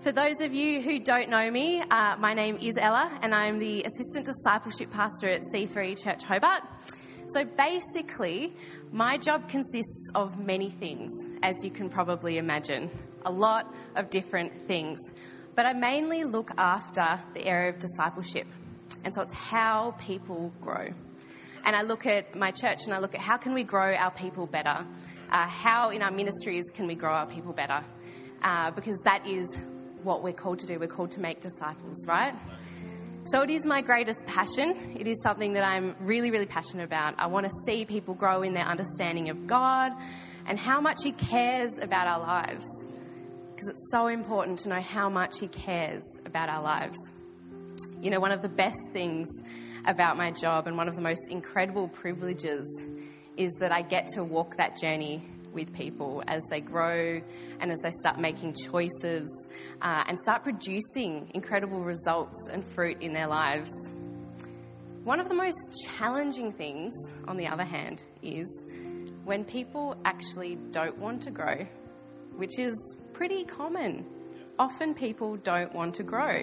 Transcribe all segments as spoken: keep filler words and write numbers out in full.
For those of you who don't know me, uh, my name is Ella and I'm the Assistant Discipleship Pastor at C three Church Hobart. So basically, my job consists of many things, as you can probably imagine. A lot of different things. But I mainly look after the area of discipleship. And so it's how people grow. And I look at my church and I look at how can we grow our people better? Uh, how in our ministries can we grow our people better? Uh, because that is what we're called to do. We're called to make disciples, right? So it is my greatest passion. It is something that I'm really, really passionate about. I want to see people grow in their understanding of God and how much He cares about our lives. Because it's so important to know how much He cares about our lives. You know, one of the best things about my job and one of the most incredible privileges is that I get to walk that journey with people as they grow and as they start making choices uh, and start producing incredible results and fruit in their lives. One of the most challenging things, on the other hand, is when people actually don't want to grow, which is pretty common. Often people don't want to grow.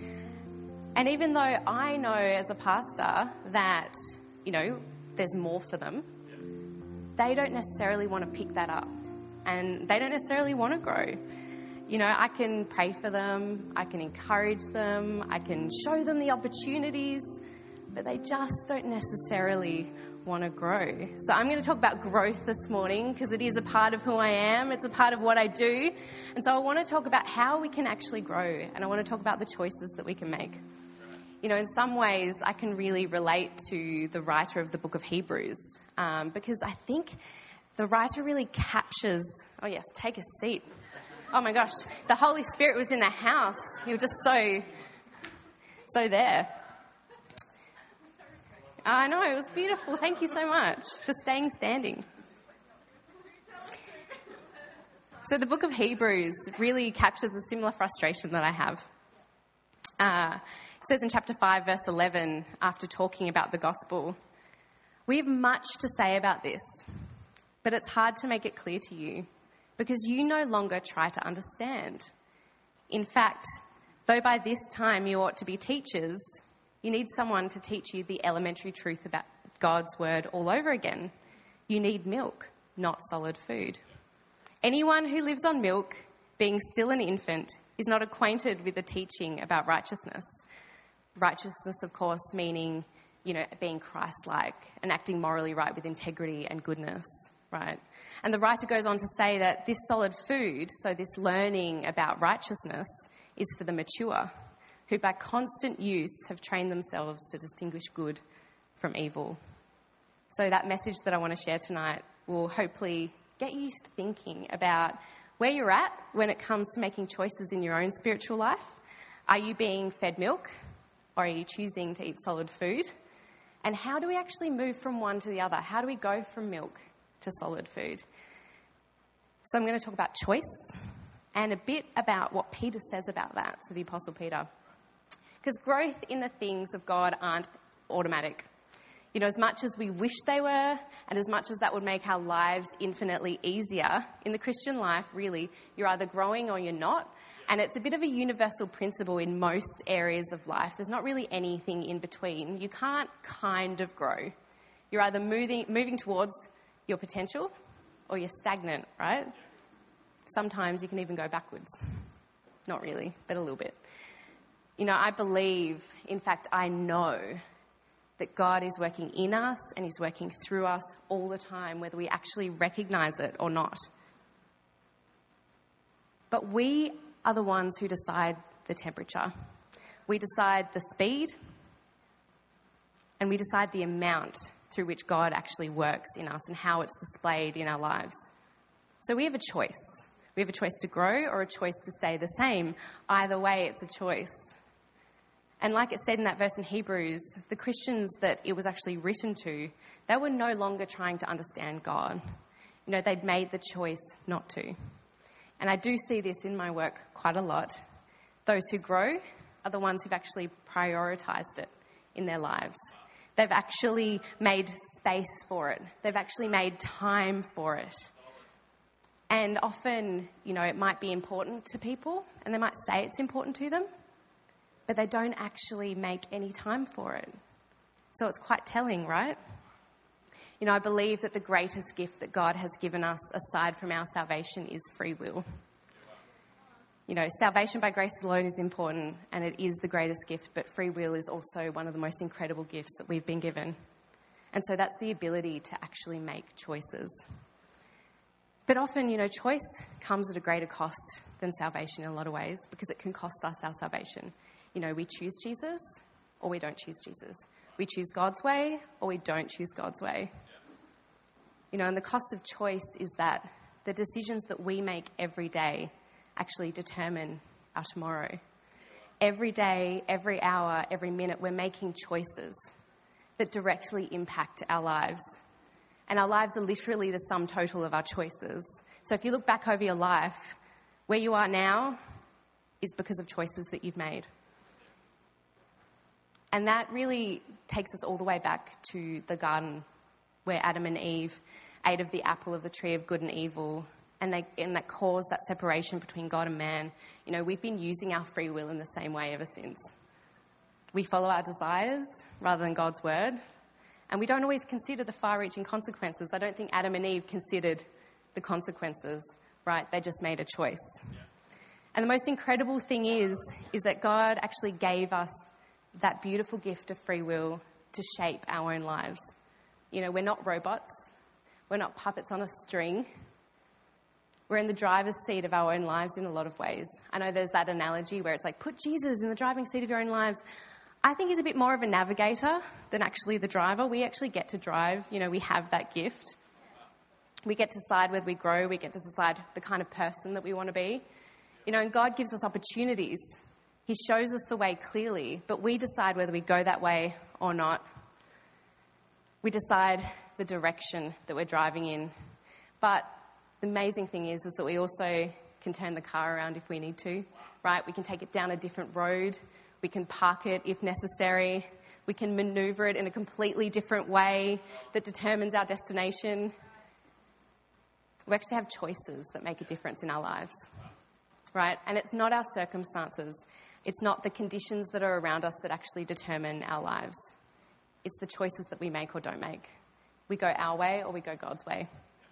And even though I know as a pastor that, you know, there's more for them, they don't necessarily want to pick that up and they don't necessarily want to grow. You know, I can pray for them, I can encourage them, I can show them the opportunities, but they just don't necessarily want to grow. So I'm going to talk about growth this morning because it is a part of who I am, it's a part of what I do. And so I want to talk about how we can actually grow and I want to talk about the choices that we can make. You know, in some ways, I can really relate to the writer of the book of Hebrews um, because I think the writer really captures... Oh, yes, take a seat. Oh, my gosh. The Holy Spirit was in the house. He was just so, so there. I know, it was beautiful. Thank you so much for staying standing. So the book of Hebrews really captures a similar frustration that I have. Uh It says in chapter five, verse eleven, after talking about the gospel, "We have much to say about this, but it's hard to make it clear to you because you no longer try to understand. In fact, though by this time you ought to be teachers, you need someone to teach you the elementary truth about God's word all over again. You need milk, not solid food. Anyone who lives on milk, being still an infant, is not acquainted with the teaching about righteousness." Righteousness, of course, meaning, you know, being Christ-like and acting morally right with integrity and goodness, right? And the writer goes on to say that this solid food, so this learning about righteousness, is for the mature, who by constant use have trained themselves to distinguish good from evil. So that message that I want to share tonight will hopefully get you thinking about where you're at when it comes to making choices in your own spiritual life. Are you being fed milk? Or are you choosing to eat solid food? And how do we actually move from one to the other? How do we go from milk to solid food? So I'm going to talk about choice and a bit about what Peter says about that, so the Apostle Peter. Because growth in the things of God aren't automatic. You know, as much as we wish they were, and as much as that would make our lives infinitely easier, in the Christian life, really, you're either growing or you're not. And it's a bit of a universal principle in most areas of life. There's not really anything in between. You can't kind of grow. You're either moving moving towards your potential or you're stagnant, right? Sometimes you can even go backwards. Not really, but a little bit. You know, I believe, in fact, I know that God is working in us and He's working through us all the time, whether we actually recognise it or not. But we are the ones who decide the temperature. We decide the speed and we decide the amount through which God actually works in us and how it's displayed in our lives. So we have a choice. We have a choice to grow or a choice to stay the same. Either way, it's a choice. And like it said in that verse in Hebrews, the Christians that it was actually written to, they were no longer trying to understand God. You know, they'd made the choice not to. And I do see this in my work quite a lot. Those who grow are the ones who've actually prioritised it in their lives. They've actually made space for it. They've actually made time for it. And often, you know, it might be important to people and they might say it's important to them, but they don't actually make any time for it. So it's quite telling, right? You know, I believe that the greatest gift that God has given us aside from our salvation is free will. You know, salvation by grace alone is important and it is the greatest gift, but free will is also one of the most incredible gifts that we've been given. And so that's the ability to actually make choices. But often, you know, choice comes at a greater cost than salvation in a lot of ways because it can cost us our salvation. You know, we choose Jesus or we don't choose Jesus. We choose God's way or we don't choose God's way. You know, and the cost of choice is that the decisions that we make every day actually determine our tomorrow. Every day, every hour, every minute, we're making choices that directly impact our lives. And our lives are literally the sum total of our choices. So if you look back over your life, where you are now is because of choices that you've made. And that really takes us all the way back to the garden where Adam and Eve ate of the apple of the tree of good and evil, and, they, and that caused that separation between God and man. You know, we've been using our free will in the same way ever since. We follow our desires rather than God's word. And we don't always consider the far-reaching consequences. I don't think Adam and Eve considered the consequences, right? They just made a choice. Yeah. And the most incredible thing is, is that God actually gave us that beautiful gift of free will to shape our own lives. You know, we're not robots. We're not puppets on a string. We're in the driver's seat of our own lives in a lot of ways. I know there's that analogy where it's like, put Jesus in the driving seat of your own lives. I think he's a bit more of a navigator than actually the driver. We actually get to drive. You know, we have that gift. We get to decide whether we grow. We get to decide the kind of person that we want to be. You know, and God gives us opportunities. He shows us the way clearly, but we decide whether we go that way or not. We decide the direction that we're driving in. But the amazing thing is, is that we also can turn the car around if we need to, right? We can take it down a different road. We can park it if necessary. We can maneuver it in a completely different way that determines our destination. We actually have choices that make a difference in our lives, right? And it's not our circumstances. It's not the conditions that are around us that actually determine our lives. It's the choices that we make or don't make. We go our way or we go God's way.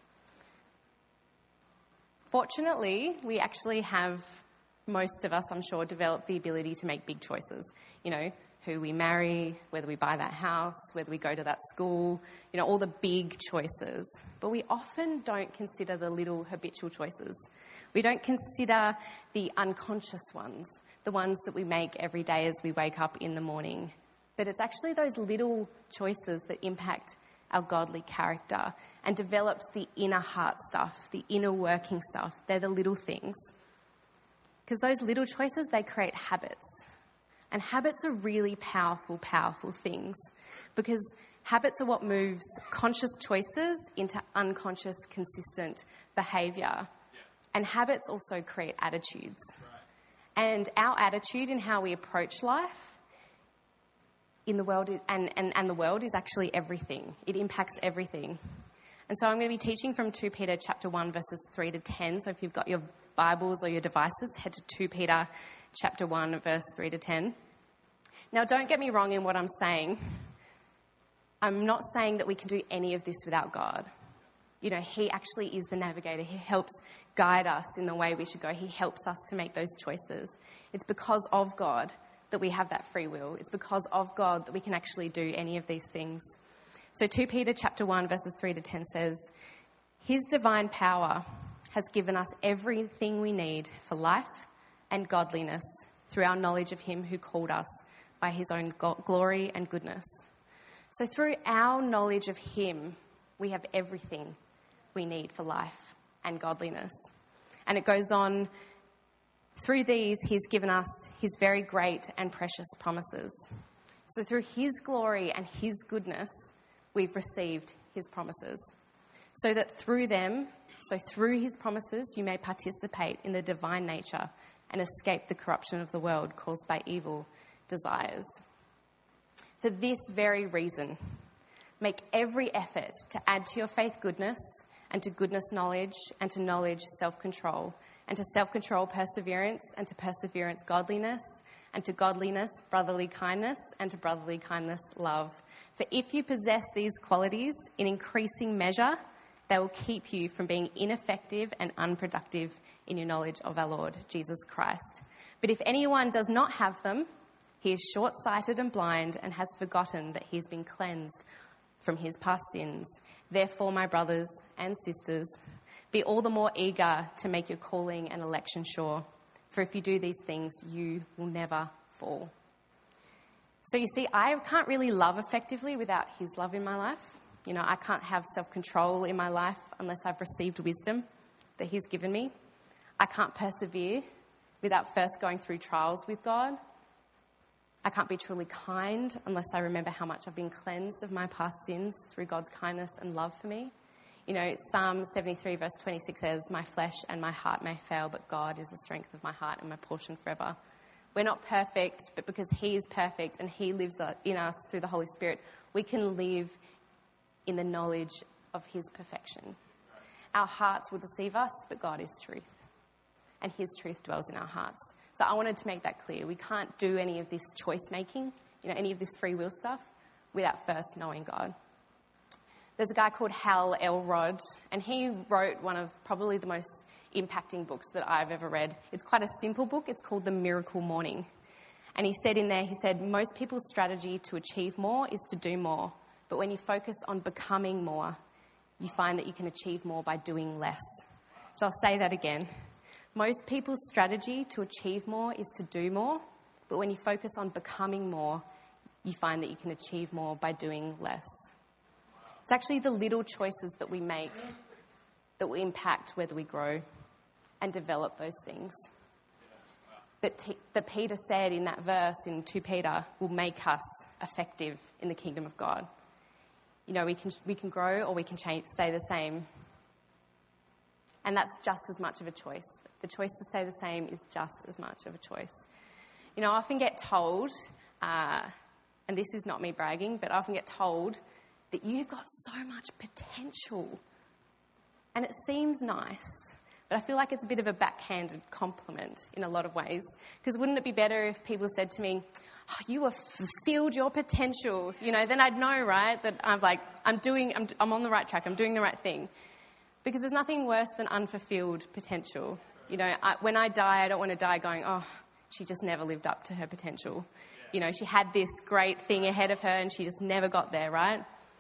Fortunately, we actually have, most of us, I'm sure, developed the ability to make big choices. You know, who we marry, whether we buy that house, whether we go to that school, you know, all the big choices. But we often don't consider the little habitual choices. We don't consider the unconscious ones, the ones that we make every day as we wake up in the morning. But it's actually those little choices that impact our godly character and develops the inner heart stuff, the inner working stuff. They're the little things. Because those little choices, they create habits. And habits are really powerful, powerful things. Because habits are what moves conscious choices into unconscious, consistent behaviour. Yeah. And habits also create attitudes. Right. And our attitude in how we approach life in the world and, and, and the world is actually everything. It impacts everything. And so I'm going to be teaching from Second Peter chapter one, verses three to ten. So if you've got your Bibles or your devices, head to Second Peter chapter one, verse three to ten. Now, don't get me wrong in what I'm saying. I'm not saying that we can do any of this without God. You know, he actually is the navigator. He helps guide us in the way we should go. He helps us to make those choices. It's because of God that we have that free will. It's because of God that we can actually do any of these things. So Second Peter chapter one, verses three to ten says, His divine power has given us everything we need for life and godliness through our knowledge of him who called us by his own glory and goodness. So through our knowledge of him, we have everything we need for life and godliness. And it goes on, through these, he's given us his very great and precious promises. So through his glory and his goodness, we've received his promises. So that through them, so through his promises, you may participate in the divine nature and escape the corruption of the world caused by evil desires. For this very reason, make every effort to add to your faith goodness, and to goodness knowledge, and to knowledge self-control, and to self-control perseverance, and to perseverance godliness, and to godliness brotherly kindness, and to brotherly kindness love. For if you possess these qualities in increasing measure, they will keep you from being ineffective and unproductive in your knowledge of our Lord Jesus Christ. But if anyone does not have them, he is short-sighted and blind and has forgotten that he has been cleansed from his past sins. Therefore, my brothers and sisters, be all the more eager to make your calling and election sure. For if you do these things, you will never fall. So you see, I can't really love effectively without his love in my life. You know, I can't have self-control in my life unless I've received wisdom that he's given me. I can't persevere without first going through trials with God. I can't be truly kind unless I remember how much I've been cleansed of my past sins through God's kindness and love for me. You know, Psalm seventy-three verse twenty-six says, my flesh and my heart may fail, but God is the strength of my heart and my portion forever. We're not perfect, but because he is perfect and he lives in us through the Holy Spirit, we can live in the knowledge of his perfection. Our hearts will deceive us, but God is truth. And his truth dwells in our hearts. So I wanted to make that clear. We can't do any of this choice making, you know, any of this free will stuff without first knowing God. There's a guy called Hal Elrod, and he wrote one of probably the most impacting books that I've ever read. It's quite a simple book. It's called The Miracle Morning. And he said in there, he said, most people's strategy to achieve more is to do more. But when you focus on becoming more, you find that you can achieve more by doing less. So I'll say that again. Most people's strategy to achieve more is to do more. But when you focus on becoming more, you find that you can achieve more by doing less. It's actually the little choices that we make that will impact whether we grow and develop those things. That, T- that Peter said in that verse in Second Peter will make us effective in the kingdom of God. You know, we can we can grow or we can change, stay the same. And that's just as much of a choice. The choice to stay the same is just as much of a choice. You know, I often get told, uh, and this is not me bragging, but I often get told that you've got so much potential. And it seems nice, but I feel like it's a bit of a backhanded compliment in a lot of ways. Because wouldn't it be better if people said to me, oh, you have fulfilled your potential? You know, then I'd know, right, that I'm like, I'm doing, I'm, I'm on the right track, I'm doing the right thing. Because there's nothing worse than unfulfilled potential. You know, I, when I die, I don't want to die going, oh, she just never lived up to her potential. You know, she had this great thing ahead of her and she just never got there, right?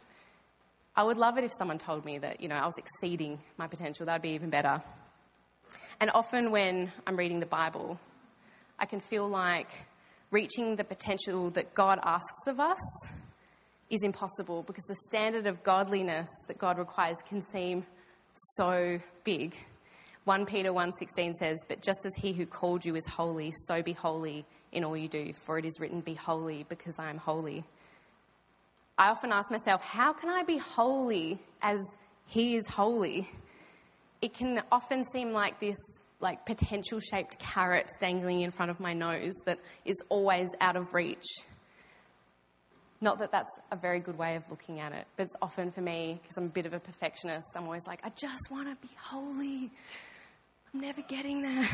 I would love it if someone told me that, you know, I was exceeding my potential. That would be even better. And often when I'm reading the Bible, I can feel like reaching the potential that God asks of us is impossible because the standard of godliness that God requires can seem so big. First Peter one sixteen says, but just as he who called you is holy, so be holy in all you do, for it is written, be holy because I am holy. I often ask myself, how can I be holy as he is holy? It can often seem like this like potential-shaped carrot dangling in front of my nose that is always out of reach. Not that that's a very good way of looking at it, but it's often for me, because I'm a bit of a perfectionist, I'm always like, I just want to be holy. I'm never getting there.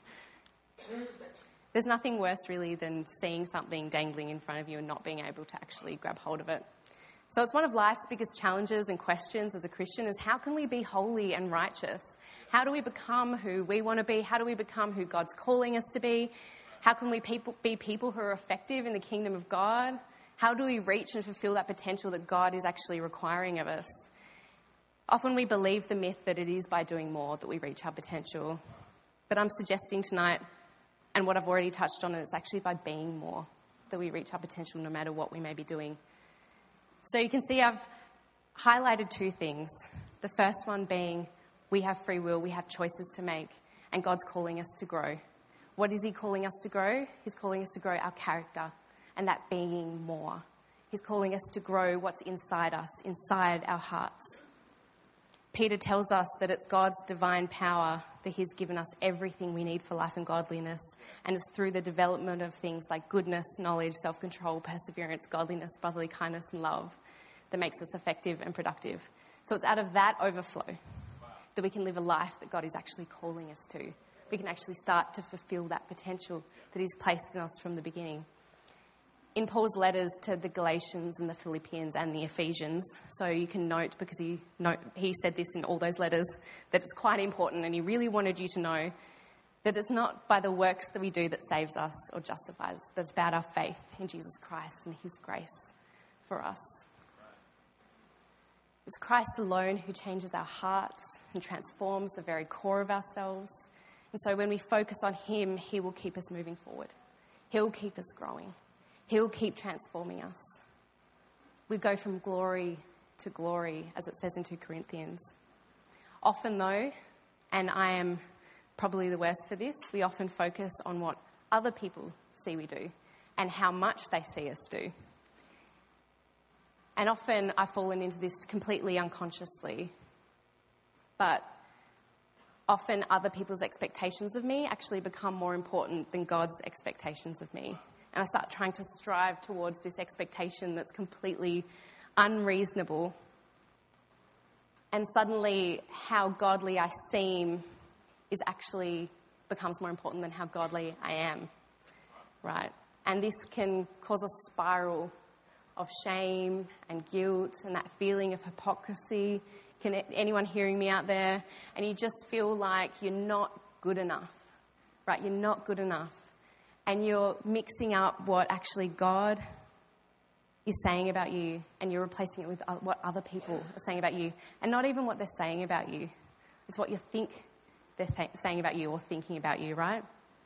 There's nothing worse, really, than seeing something dangling in front of you and not being able to actually grab hold of it. So it's one of life's biggest challenges and questions as a Christian is how can we be holy and righteous? How do we become who we want to be? How do we become who God's calling us to be? How can we people, be people who are effective in the kingdom of God? How do we reach and fulfill that potential that God is actually requiring of us? Often we believe the myth that it is by doing more that we reach our potential. But I'm suggesting tonight, and what I've already touched on, is actually by being more that we reach our potential no matter what we may be doing. So you can see I've highlighted two things. The first one being we have free will, we have choices to make, and God's calling us to grow. What is he calling us to grow? He's calling us to grow our character, and that being more. He's calling us to grow what's inside us, inside our hearts. Peter tells us that it's God's divine power that he's given us everything we need for life and godliness. And it's through the development of things like goodness, knowledge, self-control, perseverance, godliness, brotherly kindness, and love that makes us effective and productive. So it's out of that overflow that we can live a life that God is actually calling us to. We can actually start to fulfill that potential that He's placed in us from the beginning. In Paul's letters to the Galatians and the Philippians and the Ephesians, so you can note, because he note, he said this in all those letters, that it's quite important, and he really wanted you to know that it's not by the works that we do that saves us or justifies us, but it's about our faith in Jesus Christ and His grace for us. It's Christ alone who changes our hearts and transforms the very core of ourselves. And so when we focus on Him, He will keep us moving forward. He'll keep us growing. He'll keep transforming us. We go from glory to glory, as it says in Second Corinthians. Often though, and I am probably the worst for this, we often focus on what other people see we do and how much they see us do. And often I've fallen into this completely unconsciously, but often other people's expectations of me actually become more important than God's expectations of me. And I start trying to strive towards this expectation that's completely unreasonable. And suddenly how godly I seem is actually becomes more important than how godly I am, right? And this can cause a spiral of shame and guilt and that feeling of hypocrisy. Can anyone hearing me out there? And you just feel like you're not good enough, right? You're not good enough. And you're mixing up what actually God is saying about you, and you're replacing it with what other people are saying about you. And not even what they're saying about you. It's what you think they're th- saying about you or thinking about you, right?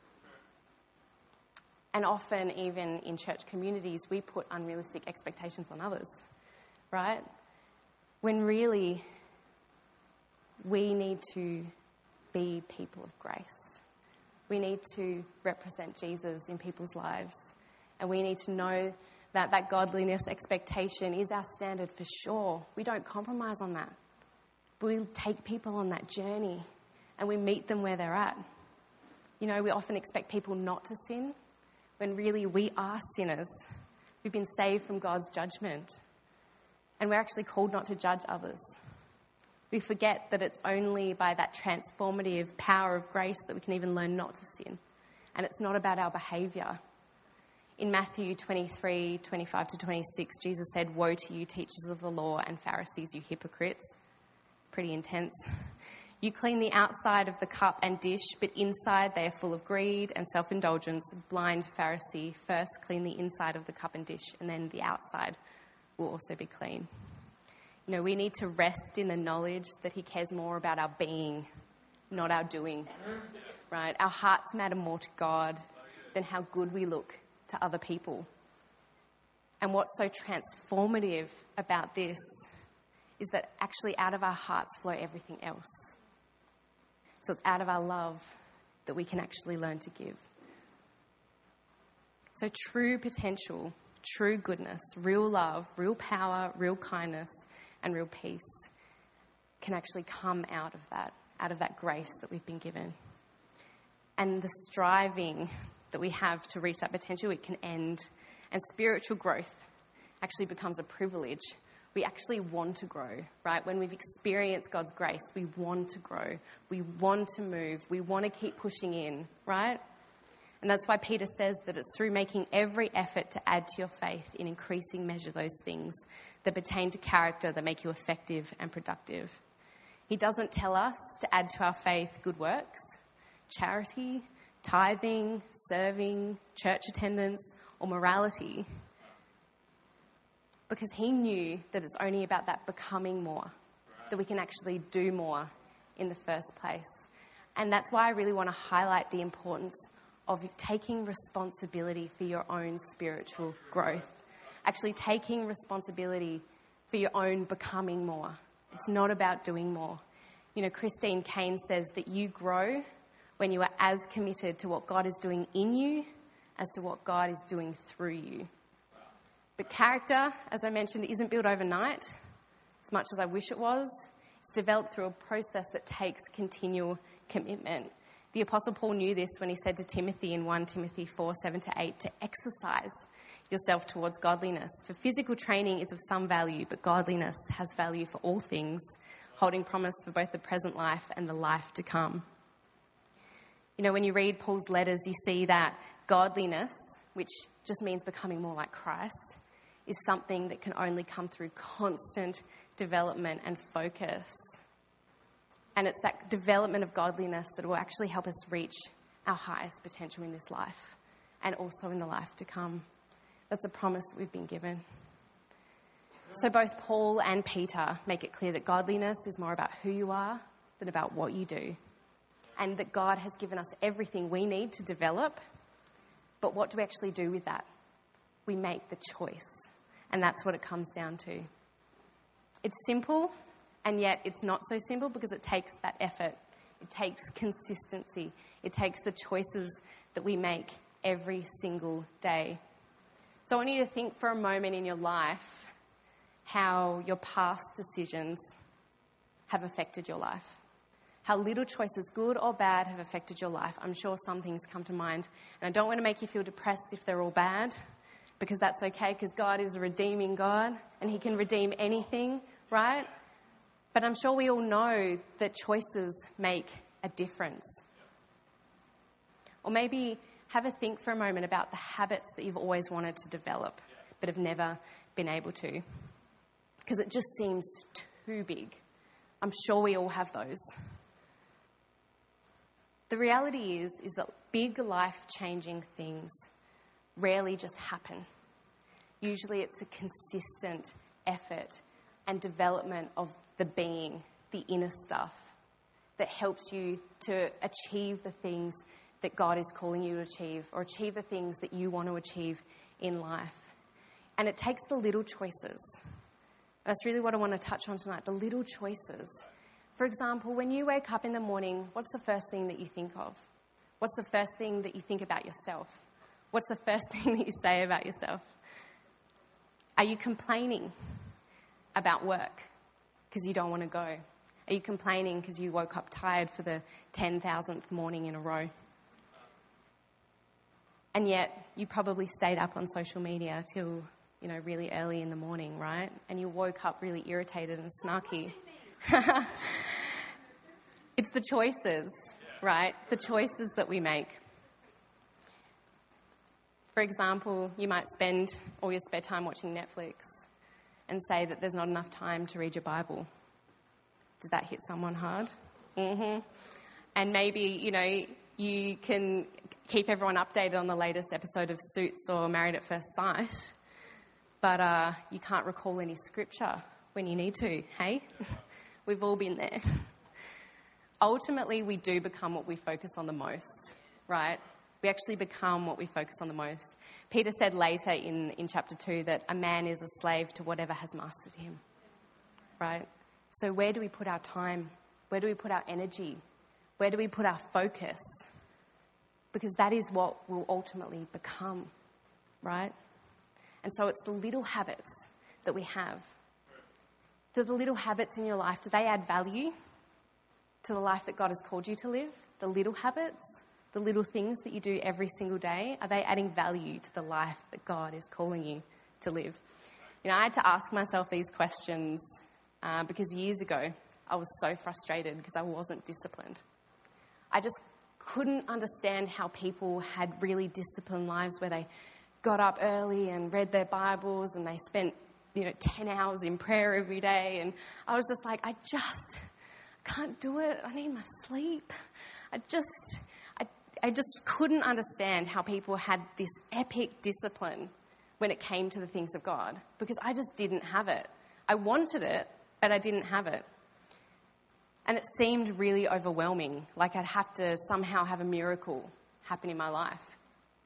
And often, even in church communities, we put unrealistic expectations on others, right? When really, we need to be people of grace. We need to represent Jesus in people's lives. And we need to know that that godliness expectation is our standard for sure. We don't compromise on that. But we take people on that journey and we meet them where they're at. You know, we often expect people not to sin when really we are sinners. We've been saved from God's judgment. And we're actually called not to judge others. We forget that it's only by that transformative power of grace that we can even learn not to sin. And it's not about our behaviour. In Matthew twenty-three, twenty-five to twenty-six, Jesus said, "Woe to you, teachers of the law and Pharisees, you hypocrites." Pretty intense. "You clean the outside of the cup and dish, but inside they are full of greed and self-indulgence. Blind Pharisee, first clean the inside of the cup and dish, and then the outside will also be clean." You know, we need to rest in the knowledge that He cares more about our being, not our doing, right? Our hearts matter more to God than how good we look to other people. And what's so transformative about this is that actually out of our hearts flow everything else. So it's out of our love that we can actually learn to give. So true potential, true goodness, real love, real power, real kindness, and real peace can actually come out of that, out of that grace that we've been given. And the striving that we have to reach that potential, it can end. And spiritual growth actually becomes a privilege. We actually want to grow, right? When we've experienced God's grace, we want to grow. We want to move. We want to keep pushing in, right? And that's why Peter says that it's through making every effort to add to your faith in increasing measure those things that pertain to character that make you effective and productive. He doesn't tell us to add to our faith good works, charity, tithing, serving, church attendance, or morality, because he knew that it's only about that becoming more, that we can actually do more in the first place. And that's why I really want to highlight the importance of taking responsibility for your own spiritual growth, actually taking responsibility for your own becoming more. It's not about doing more. You know, Christine Caine says that you grow when you are as committed to what God is doing in you as to what God is doing through you. But character, as I mentioned, isn't built overnight, as much as I wish it was. It's developed through a process that takes continual commitment. The Apostle Paul knew this when he said to Timothy in First Timothy four, seven to eight, to exercise yourself towards godliness. For physical training is of some value, but godliness has value for all things, holding promise for both the present life and the life to come. You know, when you read Paul's letters, you see that godliness, which just means becoming more like Christ, is something that can only come through constant development and focus. And it's that development of godliness that will actually help us reach our highest potential in this life and also in the life to come. That's a promise that we've been given. So both Paul and Peter make it clear that godliness is more about who you are than about what you do. And that God has given us everything we need to develop. But what do we actually do with that? We make the choice. And that's what it comes down to. It's simple, and yet it's not so simple because it takes that effort. It takes consistency. It takes the choices that we make every single day. So I want you to think for a moment in your life how your past decisions have affected your life. How little choices, good or bad, have affected your life. I'm sure some things come to mind. And I don't want to make you feel depressed if they're all bad, because that's okay, because God is a redeeming God and he can redeem anything, right? But I'm sure we all know that choices make a difference. Or maybe have a think for a moment about the habits that you've always wanted to develop but have never been able to. Because it just seems too big. I'm sure we all have those. The reality is, is that big life-changing things rarely just happen. Usually it's a consistent effort and development of the being, the inner stuff, that helps you to achieve the things that God is calling you to achieve, or achieve the things that you want to achieve in life. And it takes the little choices. That's really what I want to touch on tonight, the little choices. For example, when you wake up in the morning, what's the first thing that you think of? What's the first thing that you think about yourself? What's the first thing that you say about yourself? Are you complaining about work because you don't want to go? Are you complaining because you woke up tired for the ten thousandth morning in a row? And yet you probably stayed up on social media till, you know, really early in the morning, right? And you woke up really irritated and snarky. It's the choices, right? The choices that we make. For example, you might spend all your spare time watching Netflix and say that there's not enough time to read your Bible. Does that hit someone hard? Mm-hmm. And maybe, you know, you can keep everyone updated on the latest episode of Suits or Married at First Sight, but uh, you can't recall any scripture when you need to, hey? We've all been there. Ultimately, we do become what we focus on the most, right? We actually become what we focus on the most. Peter said later in, in chapter two that a man is a slave to whatever has mastered him, right? So where do we put our time? Where do we put our energy? Where do we put our focus? Because that is what we'll ultimately become, right? And so it's the little habits that we have. Do the little habits in your life, do they add value to the life that God has called you to live? The little habits, the little things that you do every single day, are they adding value to the life that God is calling you to live? You know, I had to ask myself these questions uh, because years ago I was so frustrated because I wasn't disciplined. I just couldn't understand how people had really disciplined lives where they got up early and read their Bibles and they spent, you know, ten hours in prayer every day. And I was just like, I just can't do it. I need my sleep. I just, I, I just couldn't understand how people had this epic discipline when it came to the things of God, because I just didn't have it. I wanted it, but I didn't have it. And it seemed really overwhelming, like I'd have to somehow have a miracle happen in my life.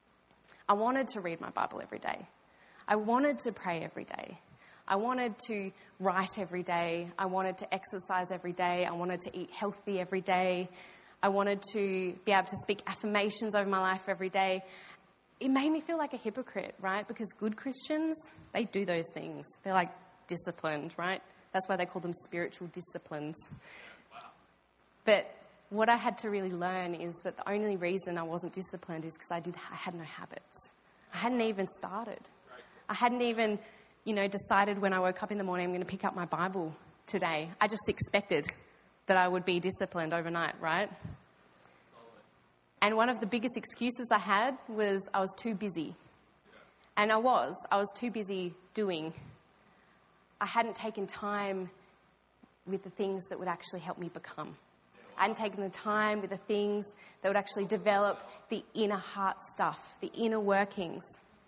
I wanted to read my Bible every day. I wanted to pray every day. I wanted to write every day. I wanted to exercise every day. I wanted to eat healthy every day. I wanted to be able to speak affirmations over my life every day. It made me feel like a hypocrite, right? Because good Christians, they do those things. They're like disciplined, right? That's why they call them spiritual disciplines. But what I had to really learn is that the only reason I wasn't disciplined is because I did I had no habits. I hadn't even started. I hadn't even, you know, decided when I woke up in the morning I'm going to pick up my Bible today. I just expected that I would be disciplined overnight, right? And one of the biggest excuses I had was I was too busy. And I was. I was too busy doing. I hadn't taken time with the things that would actually help me become. I hadn't taken the time with the things that would actually develop the inner heart stuff, the inner workings.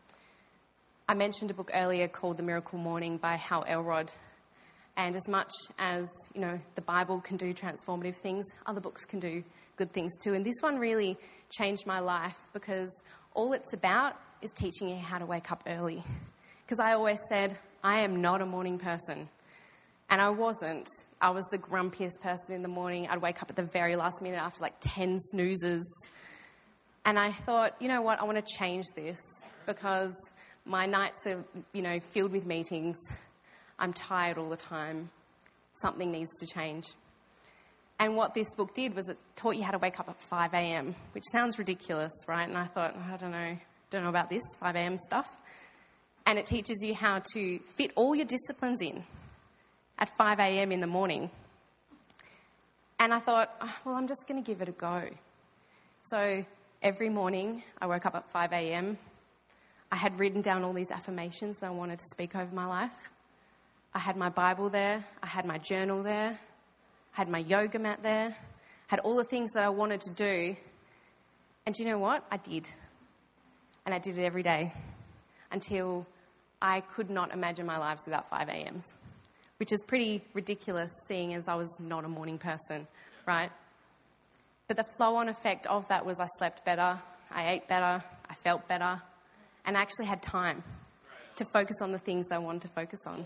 I mentioned a book earlier called The Miracle Morning by Hal Elrod. And as much as, you know, the Bible can do transformative things, other books can do good things too. And this one really changed my life because all it's about is teaching you how to wake up early. Because I always said, I am not a morning person. And I wasn't. I was the grumpiest person in the morning. I'd wake up at the very last minute after like ten snoozes. And I thought, you know what, I want to change this because my nights are, you know, filled with meetings. I'm tired all the time. Something needs to change. And what this book did was it taught you how to wake up at five a.m., which sounds ridiculous, right? And I thought, oh, I don't know, don't know about this five a.m. stuff. And it teaches you how to fit all your disciplines in at five a.m. in the morning. And I thought, oh, well, I'm just going to give it a go. So every morning I woke up at five a.m. I had written down all these affirmations that I wanted to speak over my life. I had my Bible there. I had my journal there. I had my yoga mat there. Had all the things that I wanted to do. And do you know what? I did. And I did it every day until I could not imagine my lives without five a.m.s, which is pretty ridiculous seeing as I was not a morning person, right? But the flow-on effect of that was I slept better, I ate better, I felt better, and I actually had time to focus on the things I wanted to focus on.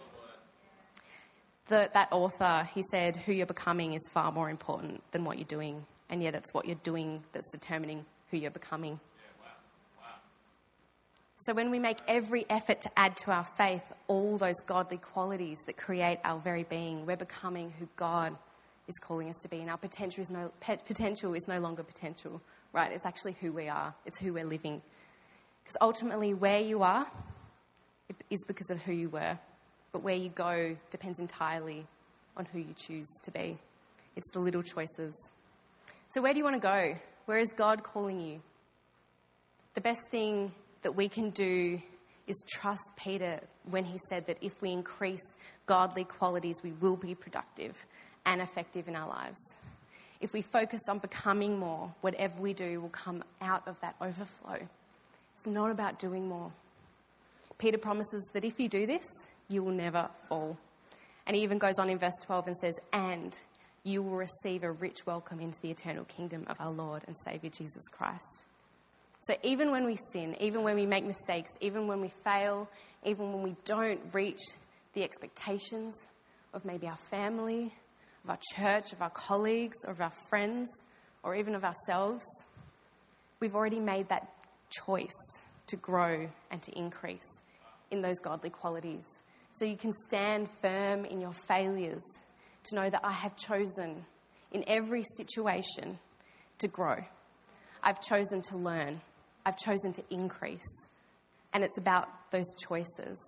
The, that author, he said, who you're becoming is far more important than what you're doing, and yet it's what you're doing that's determining who you're becoming. Yeah, wow. Wow. So when we make every effort to add to our faith all those godly qualities that create our very being, we're becoming who God is calling us to be, and our potential is no, potential is no longer potential, right? It's actually who we are. It's who we're living. Because ultimately where you are is because of who you were. But where you go depends entirely on who you choose to be. It's the little choices. So where do you want to go? Where is God calling you? The best thing that we can do is trust Peter when he said that if we increase godly qualities, we will be productive and effective in our lives. If we focus on becoming more, whatever we do will come out of that overflow. It's not about doing more. Peter promises that if you do this, you will never fall. And he even goes on in verse twelve and says, and you will receive a rich welcome into the eternal kingdom of our Lord and Saviour Jesus Christ. So even when we sin, even when we make mistakes, even when we fail, even when we don't reach the expectations of maybe our family, of our church, of our colleagues, or of our friends, or even of ourselves, we've already made that choice to grow and to increase in those godly qualities. So you can stand firm in your failures to know that I have chosen in every situation to grow. I've chosen to learn. I've chosen to increase. And it's about those choices.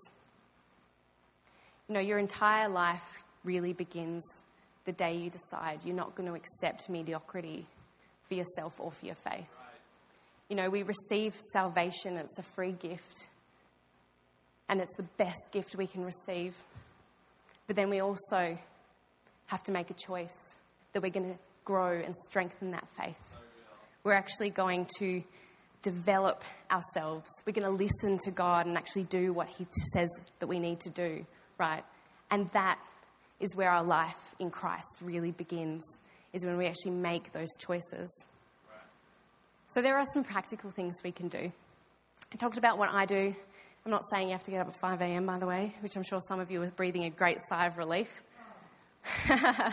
You know, your entire life really begins the day you decide you're not going to accept mediocrity for yourself or for your faith. You know, we receive salvation. It's a free gift. And it's the best gift we can receive. But then we also have to make a choice that we're going to grow and strengthen that faith. We're actually going to develop ourselves. We're going to listen to God and actually do what he says that we need to do, right? And that is where our life in Christ really begins, is when we actually make those choices. So there are some practical things we can do. I talked about what I do. I'm not saying you have to get up at five a.m, by the way, which I'm sure some of you are breathing a great sigh of relief. But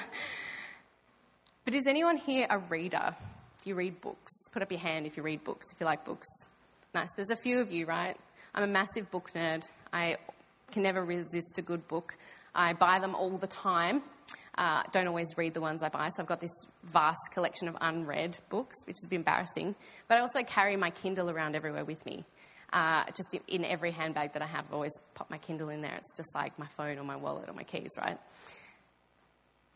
is anyone here a reader? Do you read books? Put up your hand if you read books, if you like books. Nice. There's a few of you, right? I'm a massive book nerd. I can never resist a good book. I buy them all the time. Uh, don't always read the ones I buy, so I've got this vast collection of unread books, which is a bit embarrassing. But I also carry my Kindle around everywhere with me. Uh, just in, in every handbag that I have, I always pop my Kindle in there. It's just like my phone or my wallet or my keys, right?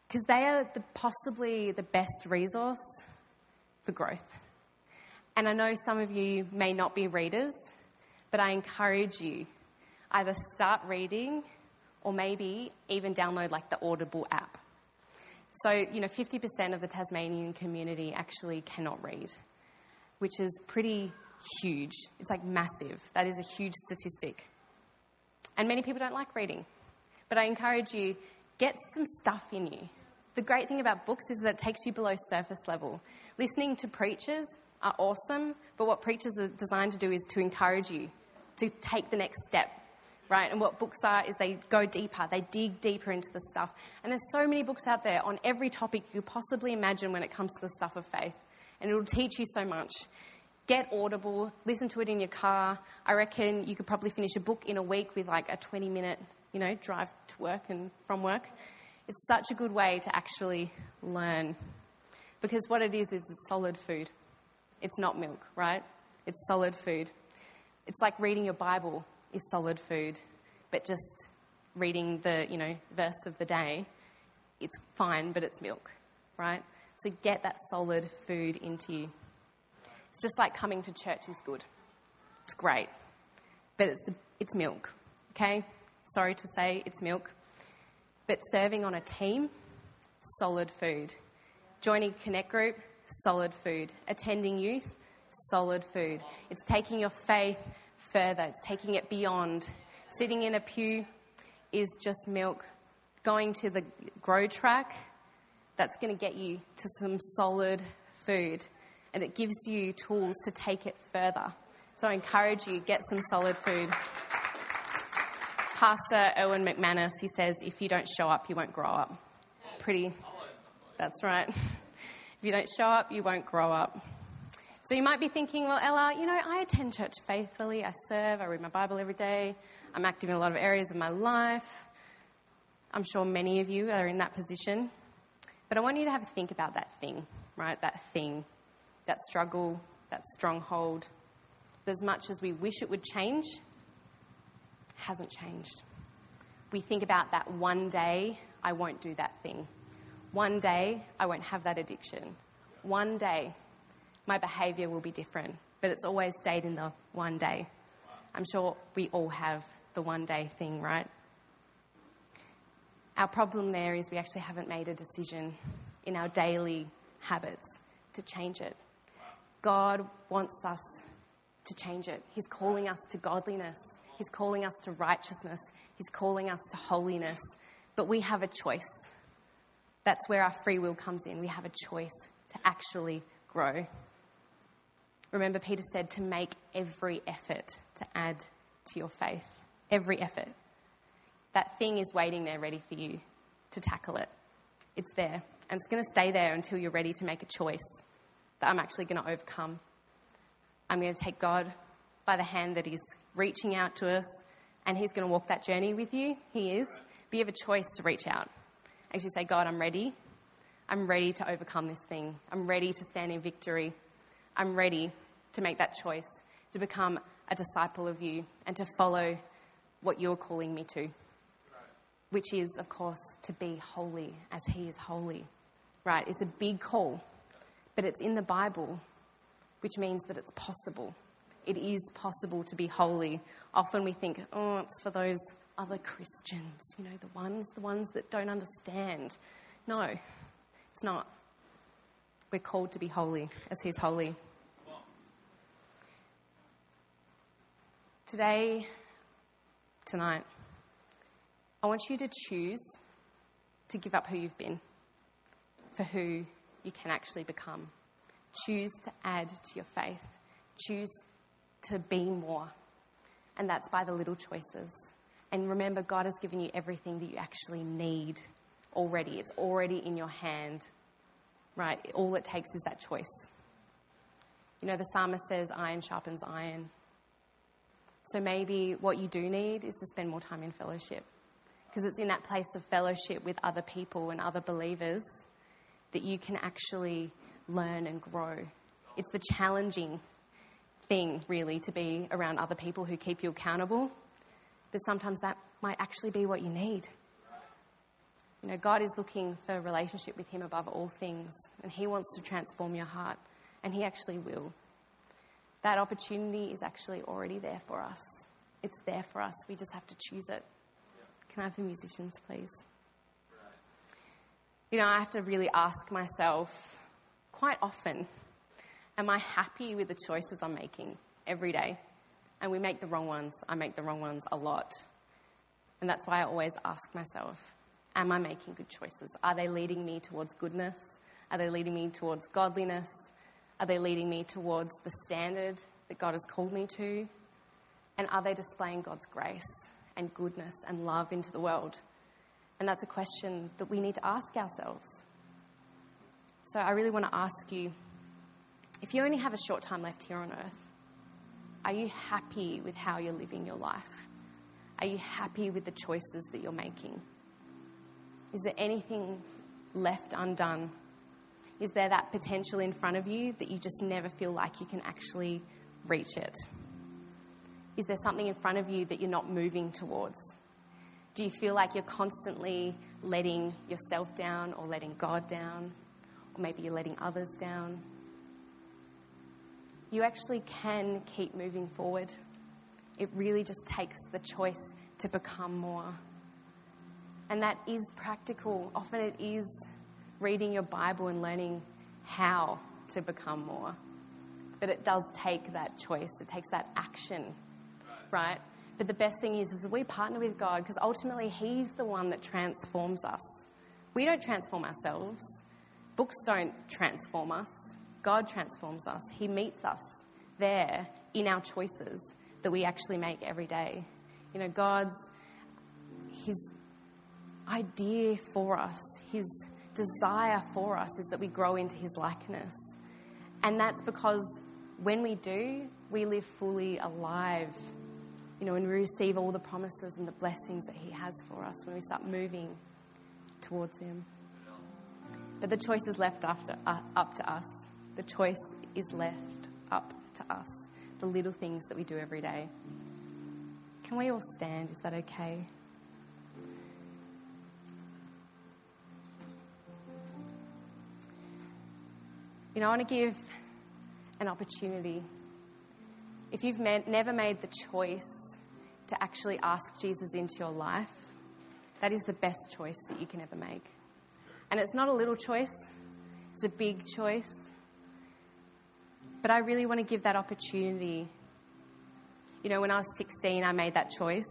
because they are the, possibly the best resource for growth. And I know some of you may not be readers, but I encourage you, either start reading or maybe even download like the Audible app. So, you know, fifty percent of the Tasmanian community actually cannot read, which is pretty huge. It's like massive. That is a huge statistic. And many people don't like reading. But I encourage you, get some stuff in you. The great thing about books is that it takes you below surface level. Listening to preachers are awesome, but what preachers are designed to do is to encourage you to take the next step, right? And what books are is they go deeper, they dig deeper into the stuff. And there's so many books out there on every topic you could possibly imagine when it comes to the stuff of faith. And it'll teach you so much. Get Audible, listen to it in your car. I reckon you could probably finish a book in a week with like a twenty minute, you know, drive to work and from work. It's such a good way to actually learn. Because what it is, is it's solid food. It's not milk, right? It's solid food. It's like reading your Bible is solid food, but just reading the, you know, verse of the day, it's fine, but it's milk, right? So get that solid food into you. It's just like coming to church is good. It's great, but it's it's milk, okay? Sorry to say it's milk. But serving on a team, solid food. Joining a connect group, solid food. Attending youth, solid food. It's taking your faith further. It's taking it beyond. Sitting in a pew is just milk. Going to the grow track, that's going to get you to some solid food. And it gives you tools to take it further. So I encourage you, get some solid food. Pastor Erwin McManus, he says, if you don't show up, you won't grow up. Pretty, that's right. If you don't show up, you won't grow up. So you might be thinking, well, Ella, you know, I attend church faithfully. I serve. I read my Bible every day. I'm active in a lot of areas of my life. I'm sure many of you are in that position. But I want you to have a think about that thing, right? That thing, that struggle, that stronghold. As much as we wish it would change, hasn't changed. We think about that one day, I won't do that thing. One day, I won't have that addiction. One day, my behaviour will be different. But it's always stayed in the one day. I'm sure we all have the one day thing, right? Our problem there is we actually haven't made a decision in our daily habits to change it. God wants us to change it. He's calling us to godliness. He's calling us to righteousness. He's calling us to holiness. But we have a choice. That's where our free will comes in. We have a choice to actually grow. Remember, Peter said to make every effort to add to your faith. Every effort. That thing is waiting there ready for you to tackle it. It's there. And it's going to stay there until you're ready to make a choice that I'm actually going to overcome. I'm going to take God by the hand that He's reaching out to us, and He's going to walk that journey with you. He is. But you have a choice to reach out. As you say, God, I'm ready. I'm ready to overcome this thing. I'm ready to stand in victory. I'm ready to make that choice, to become a disciple of you and to follow what you're calling me to, which is, of course, to be holy as He is holy. Right? It's a big call, but it's in the Bible, which means that it's possible. It is possible to be holy. Often we think, oh, it's for those other Christians, you know, the ones, the ones that don't understand. No, it's not. We're called to be holy as He's holy. Today, tonight, I want you to choose to give up who you've been for who you can actually become. Choose to add to your faith. Choose to be more. And that's by the little choices. And remember, God has given you everything that you actually need already. It's already in your hand, right? All it takes is that choice. You know, the psalmist says, iron sharpens iron. So maybe what you do need is to spend more time in fellowship. Because it's in that place of fellowship with other people and other believers that you can actually learn and grow. It's the challenging thing, really, to be around other people who keep you accountable. But sometimes that might actually be what you need. You know, God is looking for a relationship with him above all things, and he wants to transform your heart, and he actually will. That opportunity is actually already there for us. It's there for us. We just have to choose it. Can I have the musicians, please? You know, I have to really ask myself quite often, am I happy with the choices I'm making every day? And we make the wrong ones. I make the wrong ones a lot. And that's why I always ask myself, am I making good choices? Are they leading me towards goodness? Are they leading me towards godliness? Are they leading me towards the standard that God has called me to? And are they displaying God's grace and goodness and love into the world? And that's a question that we need to ask ourselves. So I really want to ask you, if you only have a short time left here on earth, are you happy with how you're living your life? Are you happy with the choices that you're making? Is there anything left undone? Is there that potential in front of you that you just never feel like you can actually reach it? Is there something in front of you that you're not moving towards? Do you feel like you're constantly letting yourself down or letting God down? Or maybe you're letting others down? You actually can keep moving forward. It really just takes the choice to become more. And that is practical. Often it is reading your Bible and learning how to become more. But it does take that choice. It takes that action, right? But the best thing is, is we partner with God, because ultimately he's the one that transforms us. We don't transform ourselves. Books don't transform us. God transforms us. He meets us there in our choices that we actually make every day. You know, God's, his idea for us, his desire for us is that we grow into his likeness. And that's because when we do, we live fully alive. You know, when we receive all the promises and the blessings that he has for us, when we start moving towards him. But the choice is left after, uh, up to us. The choice is left up to us. The little things that we do every day. Can we all stand? Is that okay? You know, I want to give an opportunity. If you've made, never made the choice to actually ask Jesus into your life, that is the best choice that you can ever make. And it's not a little choice, it's a big choice. But I really want to give that opportunity. You know, when I was sixteen, I made that choice.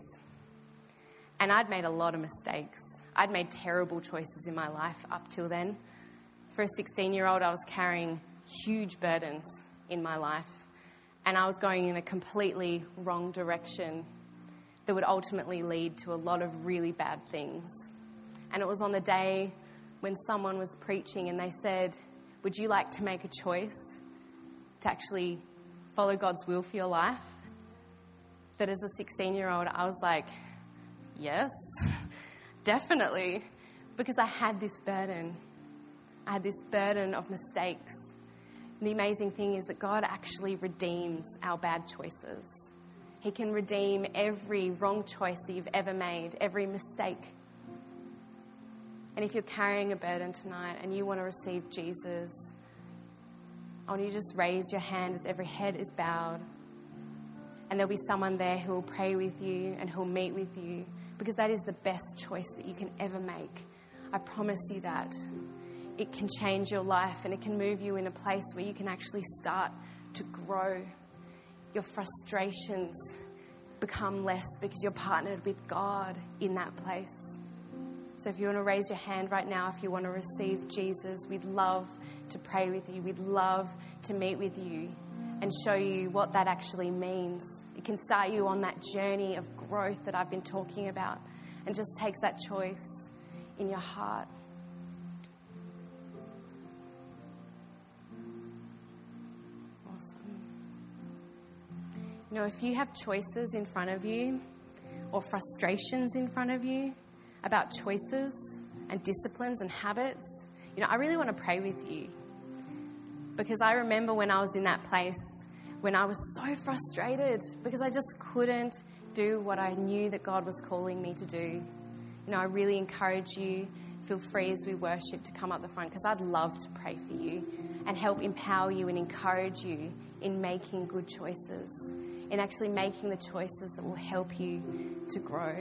And I'd made a lot of mistakes. I'd made terrible choices in my life up till then. For a sixteen-year-old, I was carrying huge burdens in my life. And I was going in a completely wrong direction that would ultimately lead to a lot of really bad things. And it was on the day when someone was preaching and they said, would you like to make a choice to actually follow God's will for your life? That as a sixteen-year-old, I was like, yes, definitely. Because I had this burden. I had this burden of mistakes. And the amazing thing is that God actually redeems our bad choices. He can redeem every wrong choice that you've ever made, every mistake. And if you're carrying a burden tonight and you want to receive Jesus, I want you to just raise your hand as every head is bowed. And there'll be someone there who will pray with you and who will meet with you, because that is the best choice that you can ever make. I promise you that. It can change your life and it can move you in a place where you can actually start to grow. Your frustrations become less because you're partnered with God in that place. So if you want to raise your hand right now, if you want to receive Jesus, we'd love to pray with you. We'd love to meet with you and show you what that actually means. It can start you on that journey of growth that I've been talking about, and just takes that choice in your heart. You know, if you have choices in front of you or frustrations in front of you about choices and disciplines and habits, you know, I really want to pray with you. Because I remember when I was in that place, when I was so frustrated because I just couldn't do what I knew that God was calling me to do. You know, I really encourage you feel free as we worship to come up the front, because I'd love to pray for you and help empower you and encourage you in making good choices, in actually making the choices that will help you to grow.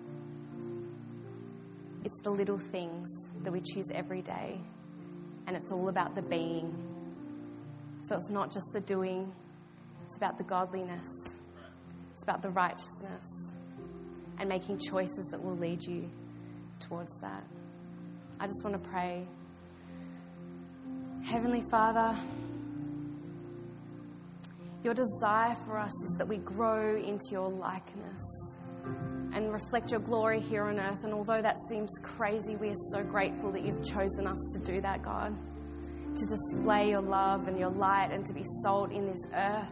It's the little things that we choose every day, and it's all about the being. So it's not just the doing, it's about the godliness, it's about the righteousness, and making choices that will lead you towards that. I just want to pray. Heavenly Father, your desire for us is that we grow into your likeness and reflect your glory here on earth. And although that seems crazy, we are so grateful that you've chosen us to do that, God, to display your love and your light and to be salt in this earth.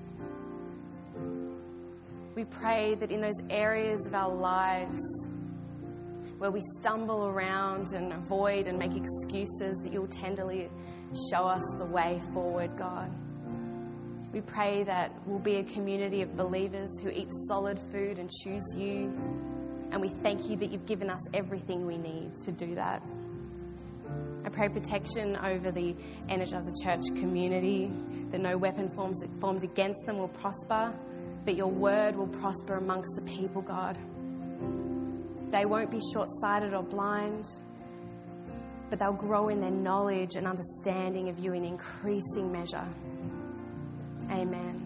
We pray that in those areas of our lives where we stumble around and avoid and make excuses, that you'll tenderly show us the way forward, God. We pray that we'll be a community of believers who eat solid food and choose you. And we thank you that you've given us everything we need to do that. I pray protection over the Energizer Church community, that no weapon forms, formed against them will prosper, but your word will prosper amongst the people, God. They won't be short-sighted or blind, but they'll grow in their knowledge and understanding of you in increasing measure. Amen.